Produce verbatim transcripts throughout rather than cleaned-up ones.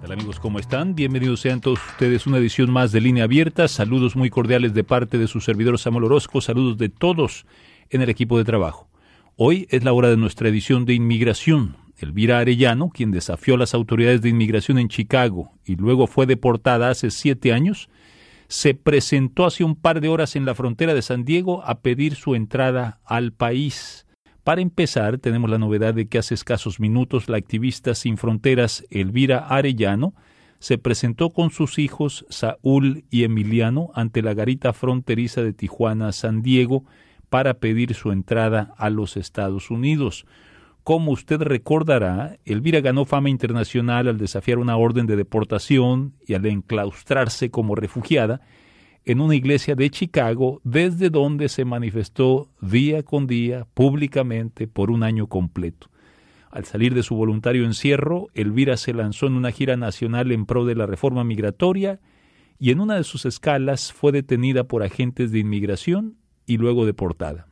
Hola amigos, ¿cómo están? Bienvenidos sean todos ustedes a una edición más de Línea Abierta. Saludos muy cordiales de parte de su servidor Samuel Orozco, saludos de todos en el equipo de trabajo. Hoy es la hora de nuestra edición de Inmigración. Elvira Arellano, quien desafió a las autoridades de inmigración en Chicago y luego fue deportada hace siete años, se presentó hace un par de horas en la frontera de San Diego a pedir su entrada al país. Para empezar, tenemos la novedad de que hace escasos minutos la activista Sin Fronteras Elvira Arellano se presentó con sus hijos Saúl y Emiliano ante la garita fronteriza de Tijuana, San Diego, para pedir su entrada a los Estados Unidos. Como usted recordará, Elvira ganó fama internacional al desafiar una orden de deportación y al enclaustrarse como refugiada en una iglesia de Chicago, desde donde se manifestó día con día, públicamente, por un año completo. Al salir de su voluntario encierro, Elvira se lanzó en una gira nacional en pro de la reforma migratoria y en una de sus escalas fue detenida por agentes de inmigración y luego deportada.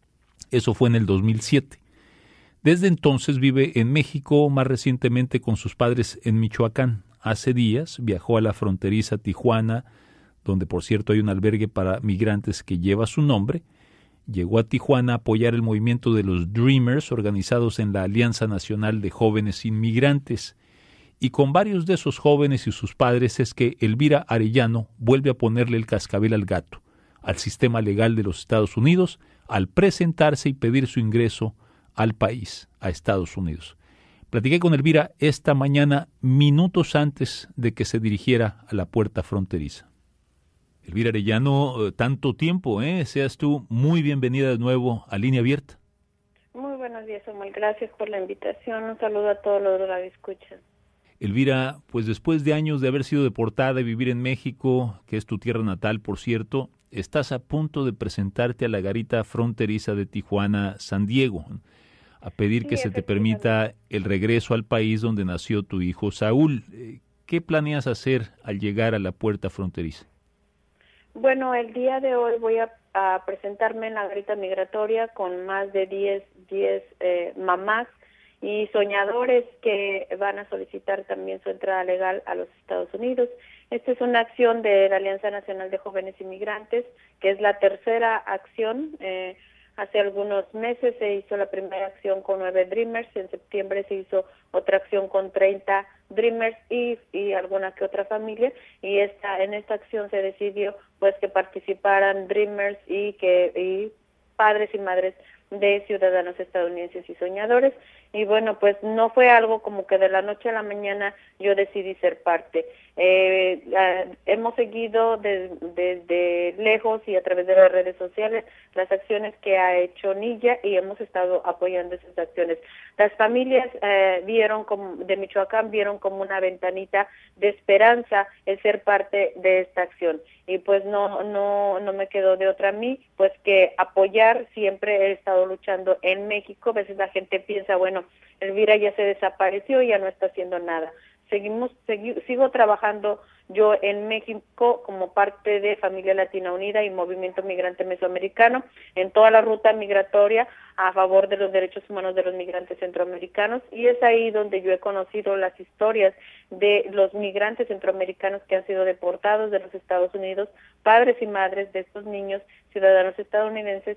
Eso fue en el dos mil siete. Desde entonces vive en México, más recientemente con sus padres en Michoacán. Hace días viajó a la fronteriza Tijuana, donde por cierto hay un albergue para migrantes que lleva su nombre. Llegó a Tijuana a apoyar el movimiento de los Dreamers, organizados en la Alianza Nacional de Jóvenes Inmigrantes. Y con varios de esos jóvenes y sus padres es que Elvira Arellano vuelve a ponerle el cascabel al gato, al sistema legal de los Estados Unidos, al presentarse y pedir su ingreso al país, a Estados Unidos. Platiqué con Elvira esta mañana, minutos antes de que se dirigiera a la puerta fronteriza. Elvira Arellano, tanto tiempo, ¿eh? Seas tú muy bienvenida de nuevo a Línea Abierta. Muy buenos días, Samuel. Gracias por la invitación. Un saludo a todos los que escuchan. Elvira, pues después de años de haber sido deportada y vivir en México, que es tu tierra natal, por cierto, estás a punto de presentarte a la garita fronteriza de Tijuana, San Diego, a pedir sí, que se te permita el regreso al país donde nació tu hijo Saúl. ¿Qué planeas hacer al llegar a la puerta fronteriza? Bueno, el día de hoy voy a, a presentarme en la garita migratoria con más de diez eh, mamás y soñadores que van a solicitar también su entrada legal a los Estados Unidos. Esta es una acción de la Alianza Nacional de Jóvenes Inmigrantes, que es la tercera acción. Eh, hace algunos meses se hizo la primera acción con nueve Dreamers, en septiembre se hizo otra acción con treinta Dreamers y, y alguna que otra familia, y esta en esta acción se decidió pues que participaran Dreamers y que y padres y madres de ciudadanos estadounidenses y soñadores. Y bueno, pues no fue algo como que de la noche a la mañana yo decidí ser parte. Eh, eh, hemos seguido desde de, de lejos y a través de las redes sociales las acciones que ha hecho Nilla y hemos estado apoyando esas acciones. Las familias eh, vieron como, de Michoacán vieron como una ventanita de esperanza el ser parte de esta acción. Y pues no no no me quedó de otra a mí pues que apoyar. Siempre he estado luchando en México. A veces la gente piensa, bueno, Elvira ya se desapareció y ya no está haciendo nada. Seguimos segui, sigo trabajando yo en México como parte de Familia Latina Unida y Movimiento Migrante Mesoamericano en toda la ruta migratoria a favor de los derechos humanos de los migrantes centroamericanos, y es ahí donde yo he conocido las historias de los migrantes centroamericanos que han sido deportados de los Estados Unidos, padres y madres de estos niños ciudadanos estadounidenses,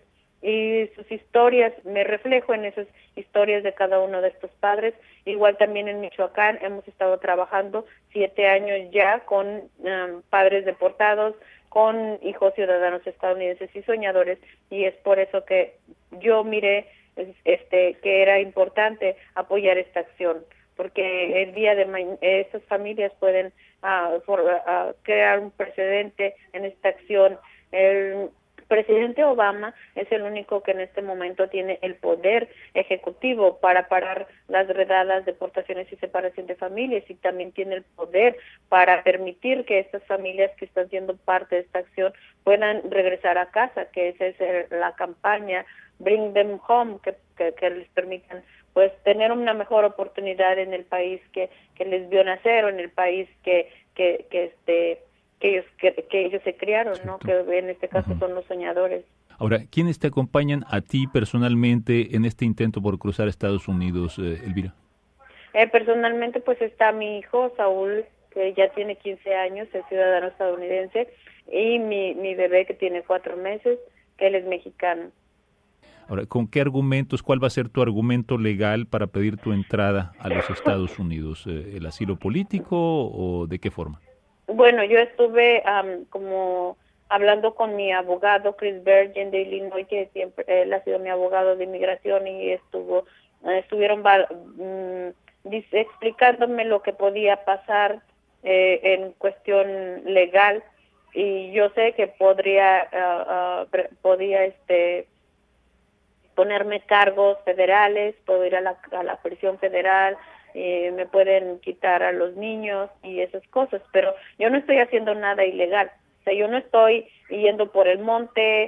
y sus historias, me reflejo en esas historias de cada uno de estos padres. Igual también en Michoacán hemos estado trabajando siete años ya con um, padres deportados, con hijos ciudadanos estadounidenses y soñadores, y es por eso que yo miré este que era importante apoyar esta acción, porque el día de mañana estas familias pueden uh, for, uh, crear un precedente en esta acción. El presidente Obama es el único que en este momento tiene el poder ejecutivo para parar las redadas, deportaciones y separación de familias, y también tiene el poder para permitir que estas familias que están siendo parte de esta acción puedan regresar a casa, que esa es la campaña Bring Them Home, que, que, que les permitan pues tener una mejor oportunidad en el país que, que les vio nacer, o en el país que, que, que este que ellos que, que ellos se criaron, ¿no? Que en este caso uh-huh. son los soñadores. Ahora, ¿quiénes te acompañan a ti personalmente en este intento por cruzar Estados Unidos, eh, Elvira? Eh, personalmente, pues está mi hijo, Saúl, que ya tiene quince años, es ciudadano estadounidense, y mi, mi bebé que tiene cuatro meses, que él es mexicano. Ahora, ¿con qué argumentos, cuál va a ser tu argumento legal para pedir tu entrada a los Estados Unidos? Eh, ¿El asilo político o de qué forma? Bueno, yo estuve um, como hablando con mi abogado, Chris Bergen de Illinois, que siempre él ha sido mi abogado de inmigración, y estuvo eh, estuvieron um, dice, explicándome lo que podía pasar eh, en cuestión legal, y yo sé que podría uh, uh, podía este ponerme cargos federales, puedo ir a la, a la prisión federal, eh, me pueden quitar a los niños y esas cosas, pero yo no estoy haciendo nada ilegal. O sea, yo no estoy yendo por el monte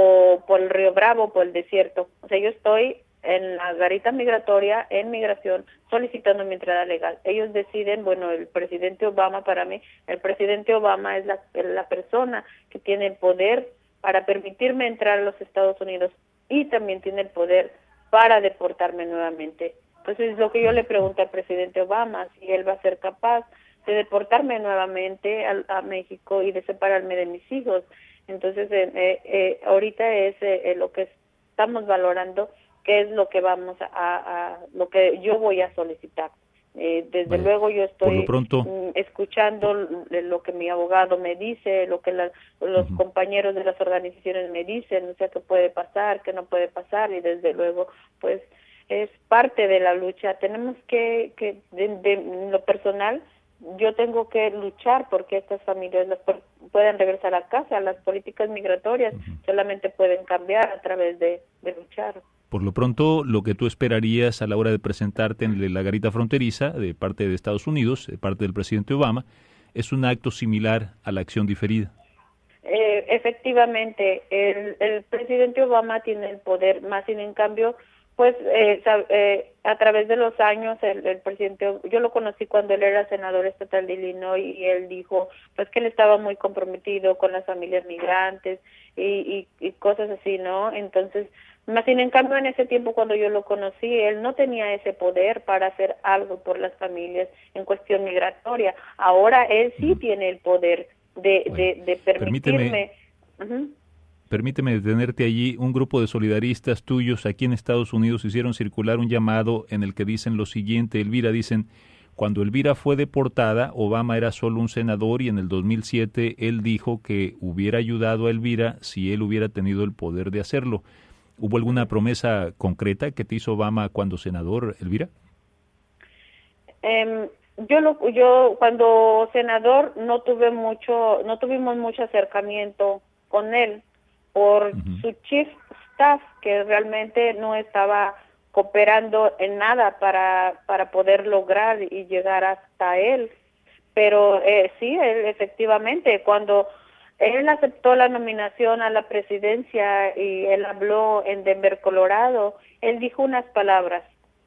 o por el Río Bravo, por el desierto. O sea, yo estoy en la garita migratoria, en migración, solicitando mi entrada legal. Ellos deciden, bueno, el presidente Obama, para mí, el presidente Obama es la, la persona que tiene el poder para permitirme entrar a los Estados Unidos, y también tiene el poder para deportarme nuevamente. Entonces, lo que yo le pregunto al presidente Obama, si él va a ser capaz de deportarme nuevamente a, a México y de separarme de mis hijos. Entonces, eh, eh, ahorita es eh, lo que estamos valorando, qué es lo que vamos a, a lo que yo voy a solicitar. Eh, desde vale. luego yo estoy lo pronto, escuchando lo que mi abogado me dice, lo que la, los uh-huh. compañeros de las organizaciones me dicen, o sea, qué puede pasar, qué no puede pasar, y desde luego pues es parte de la lucha. Tenemos que, que de, de, en lo personal, yo tengo que luchar porque estas familias las puedan regresar a casa. Las políticas migratorias uh-huh. solamente pueden cambiar a través de, de luchar. Por lo pronto, lo que tú esperarías a la hora de presentarte en la garita fronteriza de parte de Estados Unidos, de parte del presidente Obama, es un acto similar a la acción diferida. Eh, efectivamente, el, el presidente Obama tiene el poder, más sin en cambio, pues eh, eh, a través de los años, el, el presidente, yo lo conocí cuando él era senador estatal de Illinois, y él dijo pues que él estaba muy comprometido con las familias migrantes y, y, y cosas así, ¿no? Entonces, más sin en cambio, en ese tiempo cuando yo lo conocí, él no tenía ese poder para hacer algo por las familias en cuestión migratoria. Ahora él sí uh-huh. tiene el poder de, bueno, de, de permitirme... Permíteme, uh-huh. permíteme detenerte allí. Un grupo de solidaristas tuyos aquí en Estados Unidos hicieron circular un llamado en el que dicen lo siguiente, Elvira, dicen: cuando Elvira fue deportada, Obama era solo un senador y en el dos mil siete él dijo que hubiera ayudado a Elvira si él hubiera tenido el poder de hacerlo. ¿Hubo alguna promesa concreta que te hizo Obama cuando senador, Elvira? Um, yo lo, yo cuando senador no tuve mucho, no tuvimos mucho acercamiento con él por uh-huh. su chief staff, que realmente no estaba cooperando en nada para para poder lograr y llegar hasta él. Pero eh, sí, él, efectivamente, cuando él aceptó la nominación a la presidencia y él habló en Denver, Colorado, él dijo unas palabras: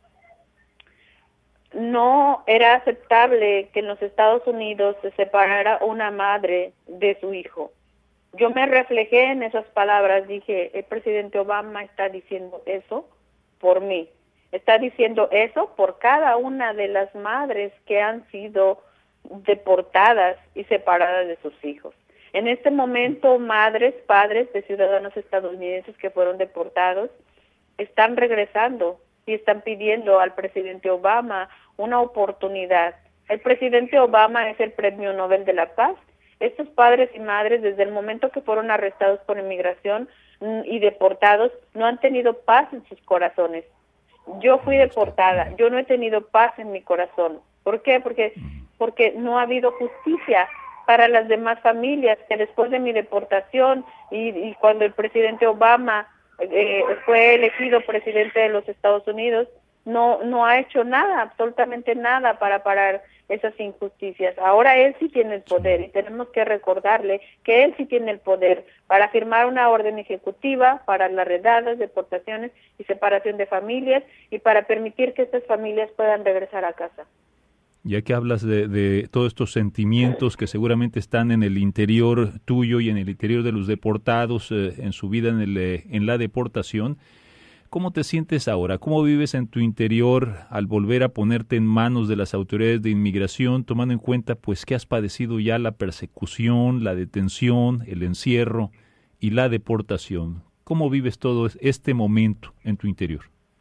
no era aceptable que en los Estados Unidos se separara una madre de su hijo. Yo me reflejé en esas palabras, dije, el presidente Obama está diciendo eso por mí, está diciendo eso por cada una de las madres que han sido deportadas y separadas de sus hijos. En este momento, madres, padres de ciudadanos estadounidenses que fueron deportados están regresando y están pidiendo al presidente Obama una oportunidad. El presidente Obama es el Premio Nobel de la Paz. Estos padres y madres, desde el momento que fueron arrestados por inmigración y deportados, no han tenido paz en sus corazones. Yo fui deportada, yo no he tenido paz en mi corazón. ¿Por qué? Porque, porque no ha habido justicia para las demás familias que después de mi deportación y, y cuando el presidente Obama eh, fue elegido presidente de los Estados Unidos, no no ha hecho nada, absolutamente nada para parar esas injusticias. Ahora él sí tiene el poder y tenemos que recordarle que él sí tiene el poder para firmar una orden ejecutiva para las redadas, deportaciones y separación de familias, y para permitir que estas familias puedan regresar a casa. Ya que hablas de, de todos estos sentimientos que seguramente están en el interior tuyo y en el interior de los deportados, eh, en su vida en, el, eh, en la deportación, ¿cómo te sientes ahora? ¿Cómo vives en tu interior al volver a ponerte en manos de las autoridades de inmigración, tomando en cuenta pues que has padecido ya la persecución, la detención, el encierro y la deportación? ¿Cómo vives todo este momento en tu interior?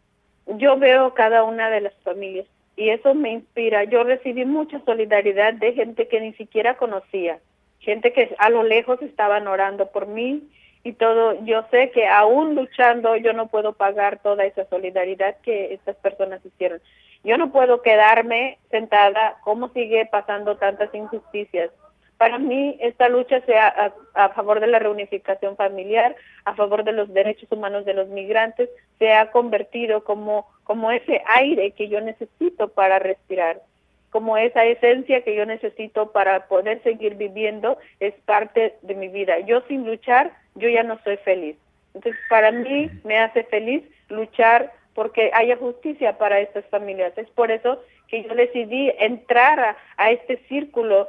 Yo veo cada una de las familias y eso me inspira. Yo recibí mucha solidaridad de gente que ni siquiera conocía, gente que a lo lejos estaban orando por mí y todo. Yo sé que aún luchando yo no puedo pagar toda esa solidaridad que estas personas hicieron. Yo no puedo quedarme sentada como sigue pasando tantas injusticias. Para mí esta lucha sea a, a favor de la reunificación familiar, a favor de los derechos humanos de los migrantes, se ha convertido como, como ese aire que yo necesito para respirar, como esa esencia que yo necesito para poder seguir viviendo, es parte de mi vida. Yo sin luchar, yo ya no soy feliz. Entonces para mí me hace feliz luchar porque haya justicia para estas familias. Es por eso que yo decidí entrar a, a este círculo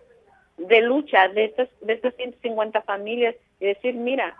de lucha de estas de estas ciento cincuenta familias y decir, mira,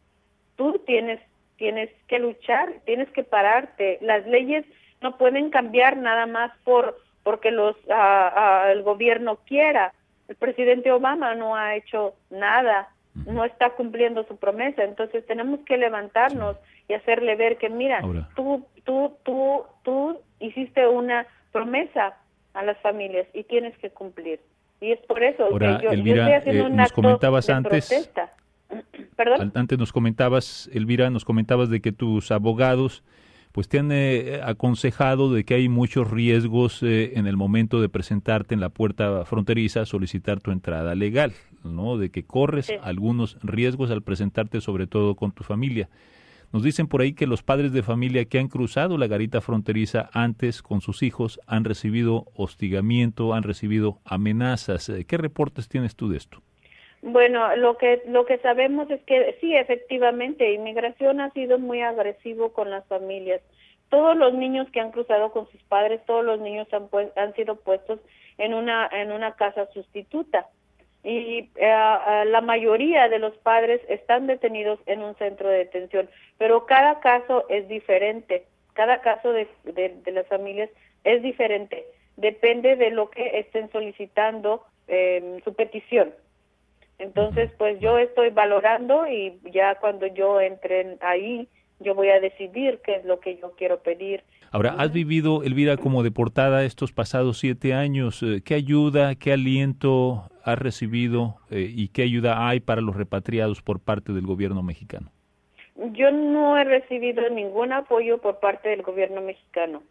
tú tienes tienes que luchar, tienes que pararte. Las leyes no pueden cambiar nada más por porque los uh, uh, el gobierno quiera. El presidente Obama no ha hecho nada, no está cumpliendo su promesa. Entonces tenemos que levantarnos y hacerle ver que mira, Ahora. tú tú tú tú hiciste una promesa a las familias y tienes que cumplir. Y es por eso Ahora, que yo, Elvira, yo estoy haciendo eh, un nos acto comentabas de antes, protesta. ¿Perdón? Antes nos comentabas, Elvira, nos comentabas de que tus abogados pues te han eh, aconsejado de que hay muchos riesgos eh, en el momento de presentarte en la puerta fronteriza a solicitar tu entrada legal, ¿no? De que corres sí. algunos riesgos al presentarte, sobre todo con tu familia. Nos dicen por ahí que los padres de familia que han cruzado la garita fronteriza antes con sus hijos han recibido hostigamiento, han recibido amenazas. ¿Qué reportes tienes tú de esto? Bueno, lo que lo que sabemos es que sí, efectivamente, inmigración ha sido muy agresivo con las familias. Todos los niños que han cruzado con sus padres, todos los niños han pues, han sido puestos en una en una casa sustituta. Y uh, la mayoría de los padres están detenidos en un centro de detención, pero cada caso es diferente, cada caso de, de, de las familias es diferente, depende de lo que estén solicitando eh, su petición. Entonces, pues yo estoy valorando y ya cuando yo entre ahí, yo voy a decidir qué es lo que yo quiero pedir. Ahora, has vivido, Elvira, como deportada estos pasados siete años. ¿Qué ayuda, qué aliento has recibido eh, y qué ayuda hay para los repatriados por parte del gobierno mexicano? Yo no he recibido ningún apoyo por parte del gobierno mexicano.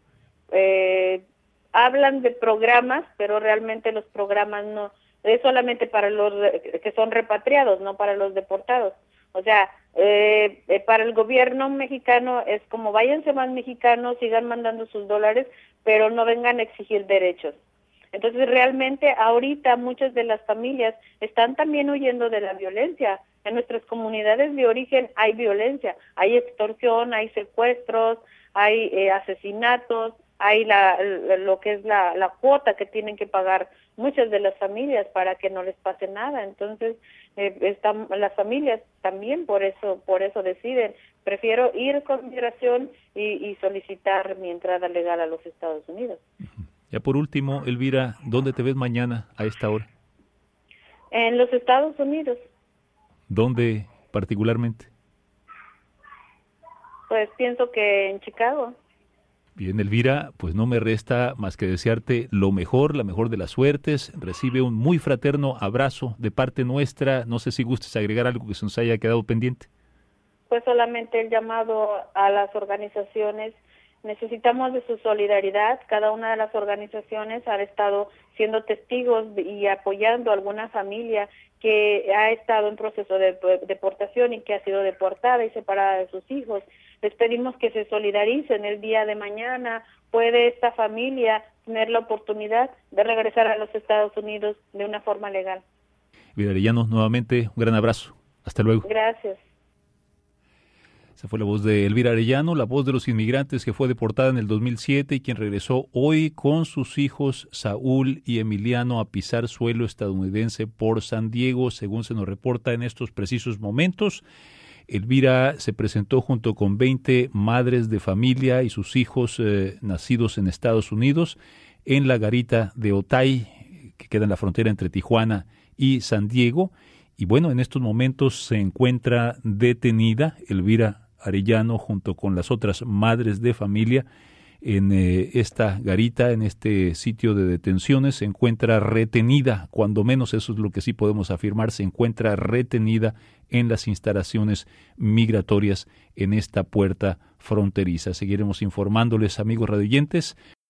Eh, hablan de programas, pero realmente los programas no, es solamente para los que son repatriados, no para los deportados. O sea, eh, eh, para el gobierno mexicano es como váyanse más mexicanos, sigan mandando sus dólares, pero no vengan a exigir derechos. Entonces realmente ahorita muchas de las familias están también huyendo de la violencia. En nuestras comunidades de origen hay violencia, hay extorsión, hay secuestros, hay eh, asesinatos, hay la, lo que es la, la cuota que tienen que pagar muchas de las familias para que no les pase nada. Entonces eh, están, las familias también por eso por eso deciden, prefiero ir con migración y, y solicitar mi entrada legal a los Estados Unidos. Ya por último, Elvira, ¿dónde te ves mañana a esta hora? En los Estados Unidos. ¿Dónde particularmente? Pues pienso que en Chicago. Bien, Elvira, pues no me resta más que desearte lo mejor, la mejor de las suertes. Recibe un muy fraterno abrazo de parte nuestra. No sé si gustes agregar algo que se nos haya quedado pendiente. Pues solamente el llamado a las organizaciones. Necesitamos de su solidaridad. Cada una de las organizaciones ha estado siendo testigos y apoyando a alguna familia que ha estado en proceso de deportación y que ha sido deportada y separada de sus hijos. Les pedimos que se solidaricen el día de mañana. Puede esta familia tener la oportunidad de regresar a los Estados Unidos de una forma legal. Elvira Arellano, nuevamente un gran abrazo. Hasta luego. Gracias. Esa fue la voz de Elvira Arellano, la voz de los inmigrantes que fue deportada en el dos mil siete y quien regresó hoy con sus hijos Saúl y Emiliano a pisar suelo estadounidense por San Diego, según se nos reporta en estos precisos momentos. Elvira se presentó junto con veinte madres de familia y sus hijos eh, nacidos en Estados Unidos en la garita de Otay, que queda en la frontera entre Tijuana y San Diego. Y bueno, en estos momentos se encuentra detenida Elvira Arellano junto con las otras madres de familia en eh, esta garita, en este sitio de detenciones. Se encuentra retenida, cuando menos eso es lo que sí podemos afirmar, se encuentra retenida en las instalaciones migratorias en esta puerta fronteriza. Seguiremos informándoles, amigos radioyentes,